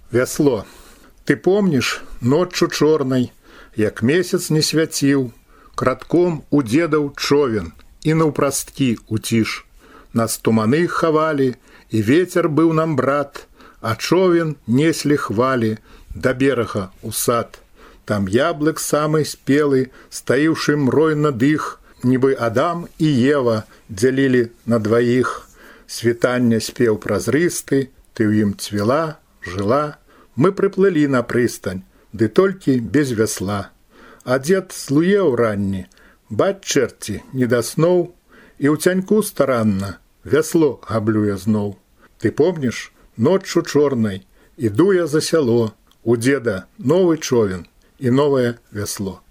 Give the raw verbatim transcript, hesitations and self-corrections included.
Вясло. Ты помніш ноччу чорнай, як месяц не свяціў, кратком у дзедаў човен і наўпрасткі уціш. Нас туманы хавалі, і вецер быў нам брат, а човен неслі хвалі да берага ў сад. Там яблык самы спелы, стаіўшы мрой над іх, нібы Адам і Ева дзялілі на дваіх. Світання спеў празрысты, ты ў ім цвіла, жыла. Мы прыплылі на прыстань, ды толькі без вясла. А дзед злуе ў ранні, баць чэрці не даснуў, і ў цяньку старанна вясло габлюе зноў. Ты помніш ноччу чорнай, іду я за сяло, у дзеда новы човен і новае вясло.